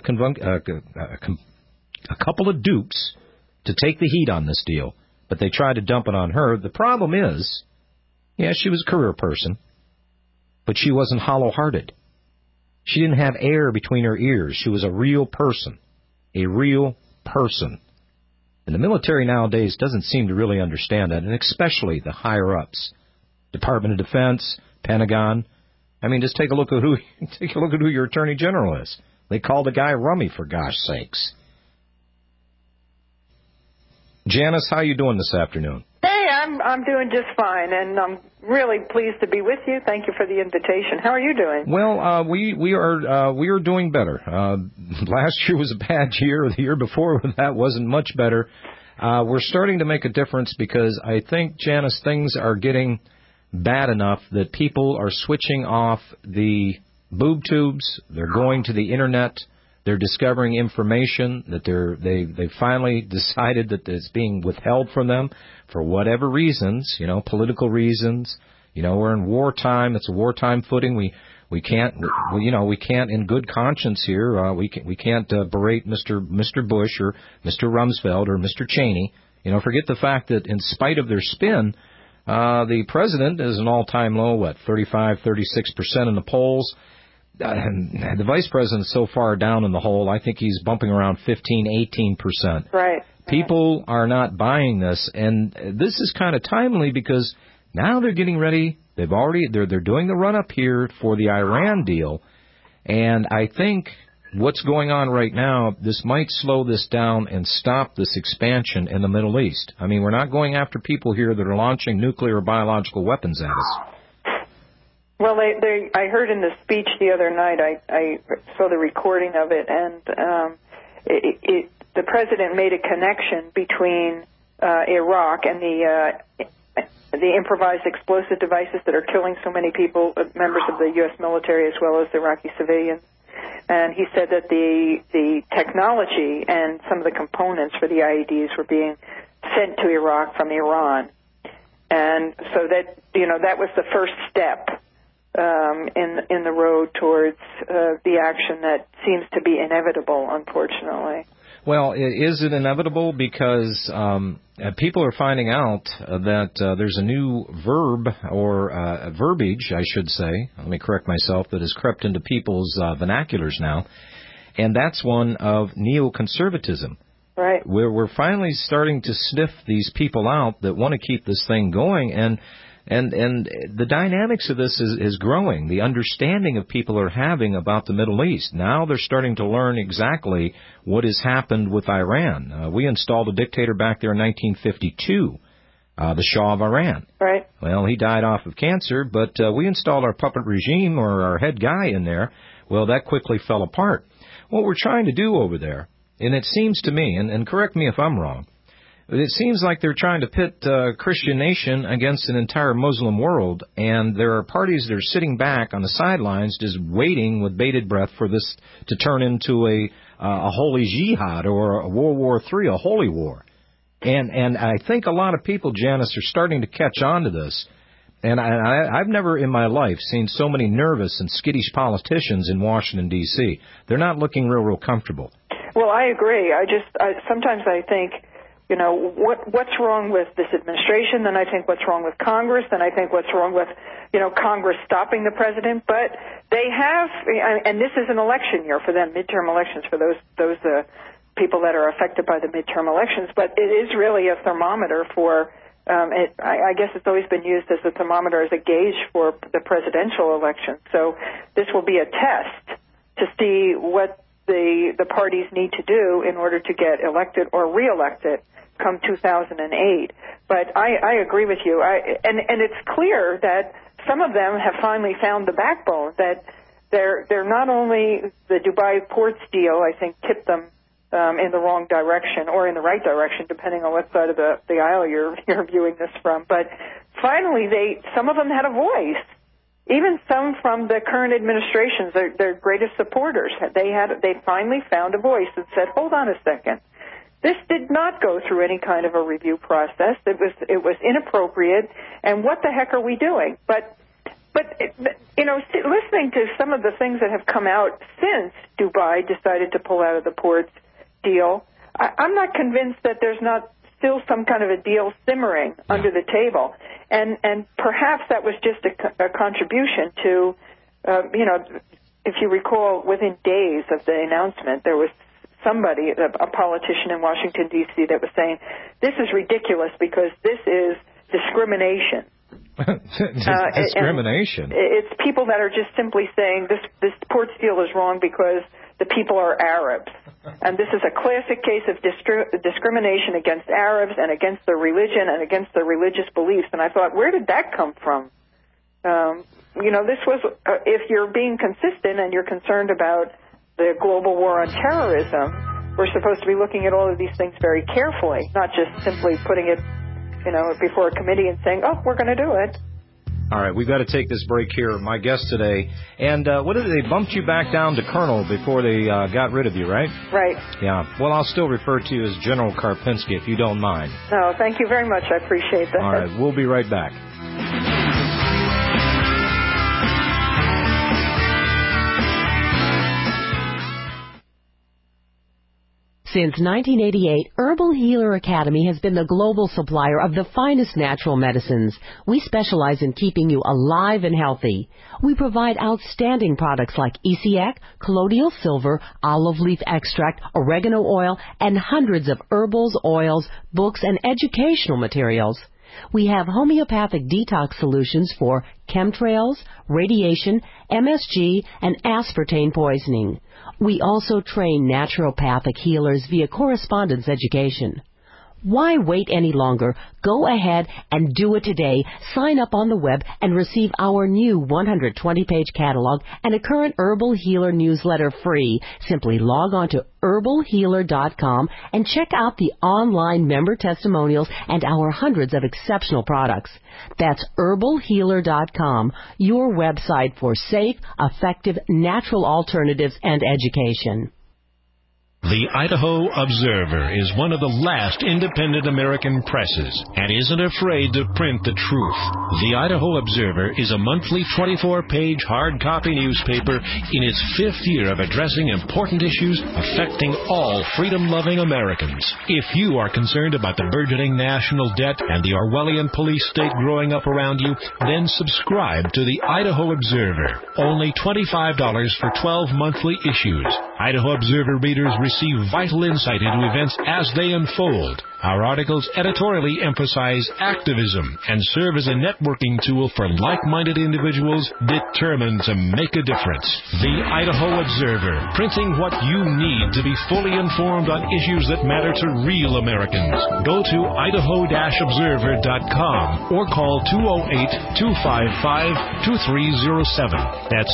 Speaker 2: couple of dupes to take the heat on this deal, but they tried to dump it on her. The problem is, yeah, she was a career person, but she wasn't hollow-hearted. She didn't have air between her ears. She was a real person. A real person. And the military nowadays doesn't seem to really understand that, and especially the higher-ups. Department of Defense, Pentagon. I mean, just take a look at who your Attorney General is. They call the guy rummy, for gosh sakes. Janice, how you doing this afternoon?
Speaker 11: Hey, I'm doing just fine, and I'm really pleased to be with you. Thank you for the invitation. How are you doing?
Speaker 2: Well, we are doing better. Last year was a bad year. The year before that wasn't much better. We're starting to make a difference because I think, Janice, things are getting bad enough that people are switching off the boob tubes. They're going to the internet. They're discovering information that they finally decided that it's being withheld from them for whatever reasons, political reasons. We're in wartime. It's a wartime footing. We can't in good conscience here. We can't berate Mr. Bush or Mr. Rumsfeld or Mr. Cheney. Forget the fact that in spite of their spin, the president is an all-time low, 35, 36% in the polls. The vice president's so far down in the hole, I think he's bumping around 15, 18%.
Speaker 11: Right.
Speaker 2: People are not buying this, and this is kind of timely because now they're getting ready. They're doing the run-up here for the Iran deal, and I think what's going on right now, this might slow this down and stop this expansion in the Middle East. I mean, we're not going after people here that are launching nuclear or biological weapons at us.
Speaker 11: Well, I heard in the speech the other night, I saw the recording of it, and the president made a connection between Iraq and the improvised explosive devices that are killing so many people, members of the U.S. military as well as Iraqi civilians. And he said that the technology and some of the components for the IEDs were being sent to Iraq from Iran. And so that was the first step in the road towards the action that seems to be inevitable, unfortunately.
Speaker 2: Well, is it inevitable? Because people are finding out that there's a new verb or verbiage, I should say, let me correct myself, that has crept into people's vernaculars now, and that's one of neoconservatism.
Speaker 11: Right.
Speaker 2: We're finally starting to sniff these people out that want to keep this thing going, and the dynamics of this is growing. The understanding of people are having about the Middle East. Now they're starting to learn exactly what has happened with Iran. We installed a dictator back there in 1952, the Shah of Iran.
Speaker 11: Right.
Speaker 2: Well, he died off of cancer, but we installed our puppet regime or our head guy in there. Well, that quickly fell apart. What we're trying to do over there, and it seems to me, and correct me if I'm wrong, but it seems like they're trying to pit Christian nation against an entire Muslim world, and there are parties that are sitting back on the sidelines just waiting with bated breath for this to turn into a holy jihad or a World War III, a holy war. And I think a lot of people, Janice, are starting to catch on to this. And I've never in my life seen so many nervous and skittish politicians in Washington, D.C. They're not looking real comfortable.
Speaker 11: Well, I agree. Sometimes I think, what's wrong with this administration? Then I think what's wrong with Congress? Then I think what's wrong with, Congress stopping the president? But they have, and this is an election year for them, midterm elections for those people that are affected by the midterm elections. But it is really a thermometer for, I guess it's always been used as a thermometer, as a gauge for the presidential election. So this will be a test to see what the parties need to do in order to get elected or reelected come 2008. But I agree with you. And it's clear that some of them have finally found the backbone, that they're not only the Dubai ports deal, I think, tipped them in the wrong direction or in the right direction, depending on what side of the aisle you're viewing this from. But finally, some of them had a voice. Even some from the current administrations, their greatest supporters, they finally found a voice and said, hold on a second. This did not go through any kind of a review process. It was inappropriate, and what the heck are we doing? But listening to some of the things that have come out since Dubai decided to pull out of the ports deal, I'm not convinced that there's not still some kind of a deal simmering under the table. And perhaps that was just a contribution to, if you recall, within days of the announcement, there was somebody, a politician in Washington, D.C., that was saying, this is ridiculous because this is discrimination.
Speaker 2: Discrimination.
Speaker 11: It's people that are just simply saying this port deal is wrong because the people are Arabs. And this is a classic case of discrimination against Arabs and against their religion and against their religious beliefs. And I thought, where did that come from? This was, if you're being consistent and you're concerned about the global war on terrorism, we're supposed to be looking at all of these things very carefully, not just simply putting it, before a committee and saying, oh, we're going to do it.
Speaker 2: All right, we've got to take this break here. My guest today, and what did they bumped you back down to Colonel before they got rid of you, right?
Speaker 11: Right.
Speaker 2: Yeah. Well, I'll still refer to you as General Karpinski, if you don't mind.
Speaker 11: No, thank you very much. I appreciate that.
Speaker 2: All right, we'll be right back.
Speaker 8: Since 1988, Herbal Healer Academy has been the global supplier of the finest natural medicines. We specialize in keeping you alive and healthy. We provide outstanding products like Essiac, colloidal silver, olive leaf extract, oregano oil, and hundreds of herbals, oils, books, and educational materials. We have homeopathic detox solutions for chemtrails, radiation, MSG, and aspartame poisoning. We also train naturopathic healers via correspondence education. Why wait any longer? Go ahead and do it today. Sign up on the web and receive our new 120-page catalog and a current Herbal Healer newsletter free. Simply log on to herbalhealer.com and check out the online member testimonials and our hundreds of exceptional products. That's herbalhealer.com, your website for safe, effective, natural alternatives and education.
Speaker 4: The Idaho Observer is one of the last independent American presses and isn't afraid to print the truth. The Idaho Observer is a monthly 24-page hard copy newspaper in its 5th year of addressing important issues affecting all freedom-loving Americans. If you are concerned about the burgeoning national debt and the Orwellian police state growing up around you, then subscribe to the Idaho Observer. Only $25 for 12 monthly issues. Idaho Observer readers receive vital insight into events as they unfold. Our articles editorially emphasize activism and serve as a networking tool for like-minded individuals determined to make a difference. The Idaho Observer, printing what you need to be fully informed on issues that matter to real Americans. Go to idaho-observer.com or call 208-255-2307. That's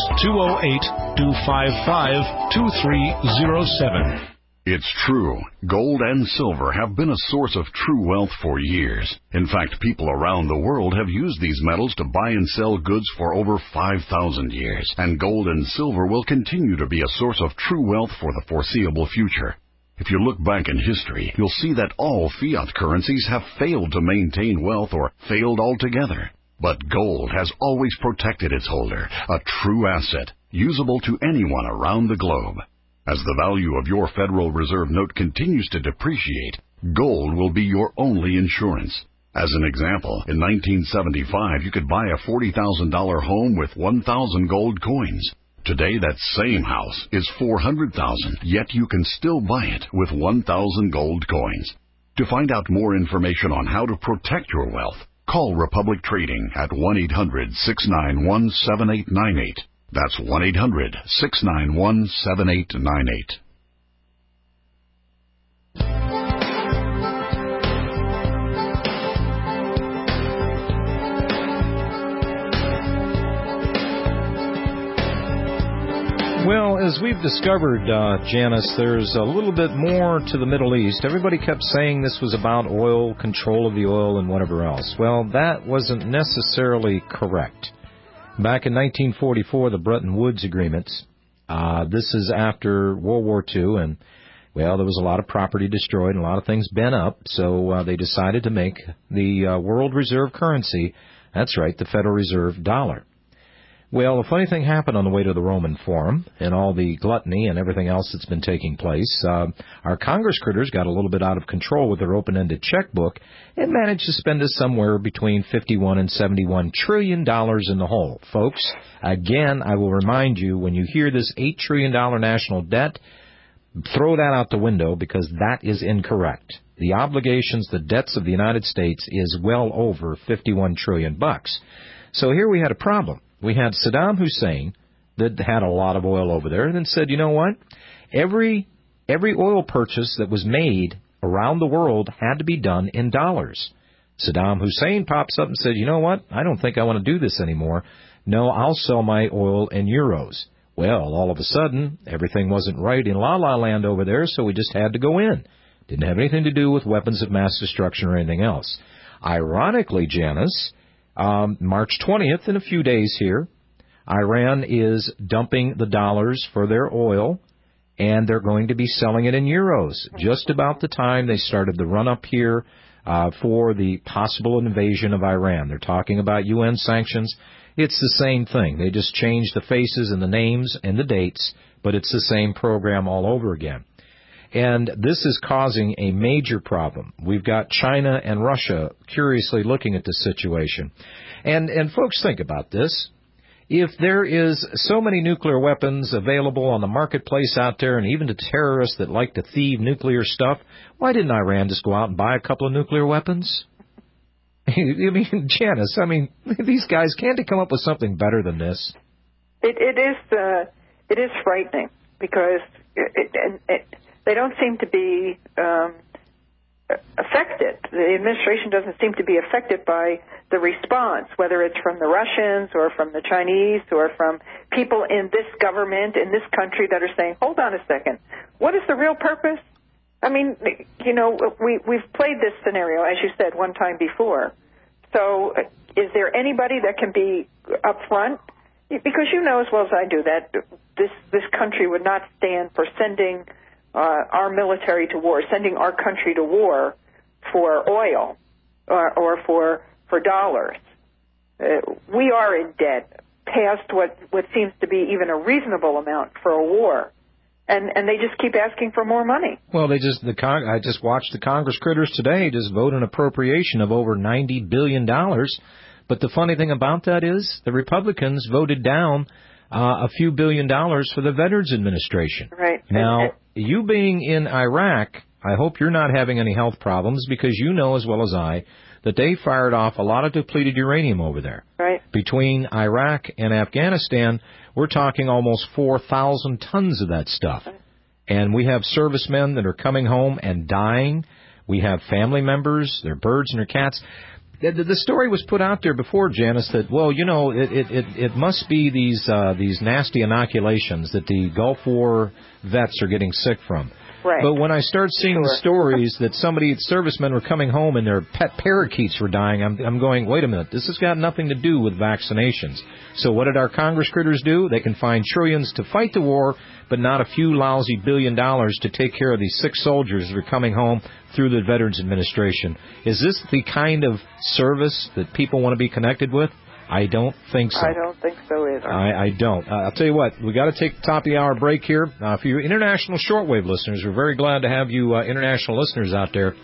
Speaker 4: 208-255-2307.
Speaker 5: It's true. Gold and silver have been a source of true wealth for years. In fact, people around the world have used these metals to buy and sell goods for over 5,000 years. And gold and silver will continue to be a source of true wealth for the foreseeable future. If you look back in history, you'll see that all fiat currencies have failed to maintain wealth or failed altogether. But gold has always protected its holder, a true asset, usable to anyone around the globe. As the value of your Federal Reserve note continues to depreciate, gold will be your only insurance. As an example, in 1975, you could buy a $40,000 home with 1,000 gold coins. Today, that same house is $400,000, yet you can still buy it with 1,000 gold coins. To find out more information on how to protect your wealth, call Republic Trading at 1-800-691-7898. That's 1-800-691-7898.
Speaker 2: Well, as we've discovered, Janice, there's a little bit more to the Middle East. Everybody kept saying this was about oil, control of the oil, and whatever else. Well, that wasn't necessarily correct. Back in 1944, the Bretton Woods agreements, this is after World War II, and Well, there was a lot of property destroyed and a lot of things bent up, so they decided to make the world reserve currency, that's right, the Federal Reserve dollar. Well, a funny thing happened on the way to the Roman Forum and all the gluttony and everything else that's been taking place. Our Congress critters got a little bit out of control with their open-ended checkbook and managed to spend us somewhere between $51 and $71 trillion in the hole. Folks, again, I will remind you, when you hear this $8 trillion national debt, throw that out the window because that is incorrect. The obligations, the debts of the United States is well over $51 trillion. So here we had a problem. We had Saddam Hussein that had a lot of oil over there and then said, you know what? Every oil purchase that was made around the world had to be done in dollars. Saddam Hussein pops up and said, you know what? I don't think I want to do this anymore. No, I'll sell my oil in euros. Well, all of a sudden, everything wasn't right in La La Land over there, so we just had to go in. Didn't have anything to do with weapons of mass destruction or anything else. Ironically, Janice, March 20th, in a few days here, Iran is dumping the dollars for their oil, and they're going to be selling it in euros, just about the time they started the run-up here for the possible invasion of Iran. They're talking about UN sanctions. It's the same thing. They just changed the faces and the names and the dates, but it's the same program all over again. And this is causing a major problem. We've got China and Russia curiously looking at this situation. And folks, think about this. If there is so many nuclear weapons available on the marketplace out there, and even to terrorists that like to thieve nuclear stuff, why didn't Iran just go out and buy a couple of nuclear weapons? I mean, Janice, these guys, can't they come up with something better than this?
Speaker 11: It is frightening because they don't seem to be affected. The administration doesn't seem to be affected by the response, whether it's from the Russians or from the Chinese or from people in this government, in this country that are saying, hold on a second, what is the real purpose? I mean, we've played this scenario, as you said, one time before. So is there anybody that can be up front? Because you know as well as I do that this country would not stand for sending our military to war, sending our country to war for oil or for dollars. We are in debt past what seems to be even a reasonable amount for a war. And they just keep asking for more money. Well,
Speaker 2: I just watched the Congress critters today just vote an appropriation of over $90 billion. But the funny thing about that is the Republicans voted down a few $1 billion for the Veterans Administration.
Speaker 11: Right.
Speaker 2: Now, you being in Iraq, I hope you're not having any health problems because you know as well as I that they fired off a lot of depleted uranium over there.
Speaker 11: Right.
Speaker 2: Between Iraq and Afghanistan, we're talking almost 4,000 tons of that stuff. And we have servicemen that are coming home and dying. We have family members, their birds and their cats. The story was put out there before, Janice, that, well, it must be these nasty inoculations that the Gulf War vets are getting sick from.
Speaker 11: Right.
Speaker 2: But when I start seeing the stories that servicemen were coming home and their pet parakeets were dying, I'm going, wait a minute, this has got nothing to do with vaccinations. So what did our Congress critters do? They can find trillions to fight the war, but not a few lousy $1 billion to take care of these sick soldiers that are coming home through the Veterans Administration. Is this the kind of service that people want to be connected with? I don't think so.
Speaker 11: I don't think so either.
Speaker 2: I don't. I'll tell you what, we got to take the top of the hour break here. For you international shortwave listeners, we're very glad to have you international listeners out there.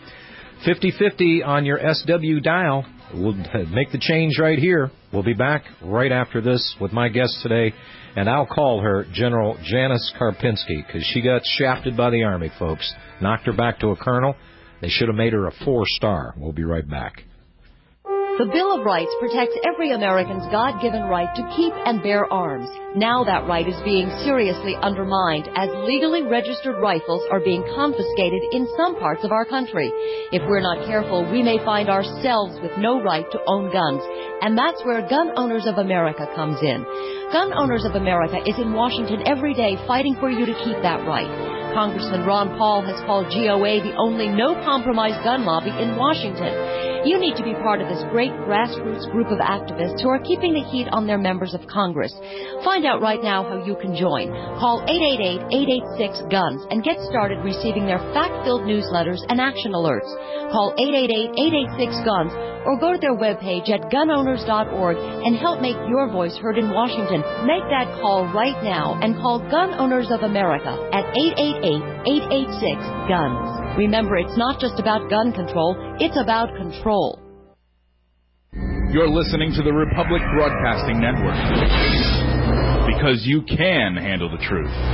Speaker 2: 50-50 on your SW dial. We'll make the change right here. We'll be back right after this with my guest today, and I'll call her General Janice Karpinski because she got shafted by the Army, folks. Knocked her back to a colonel. They should have made her a 4-star. We'll be right back.
Speaker 12: The Bill of Rights protects every American's God-given right to keep and bear arms. Now that right is being seriously undermined as legally registered rifles are being confiscated in some parts of our country. If we're not careful, we may find ourselves with no right to own guns. And that's where Gun Owners of America comes in. Gun Owners of America is in Washington every day fighting for you to keep that right. Congressman Ron Paul has called GOA the only no-compromise gun lobby in Washington. You need to be part of this great grassroots group of activists who are keeping the heat on their members of Congress. Find out right now how you can join. Call 888-886-GUNS and get started receiving their fact-filled newsletters and action alerts. Call 888-886-GUNS or go to their webpage at gunowners.org and help make your voice heard in Washington. Make that call right now and call Gun Owners of America at 888-886-GUNS. Remember, it's not just about gun control, it's about control.
Speaker 13: You're listening to the Republic Broadcasting Network. Because you can handle the truth.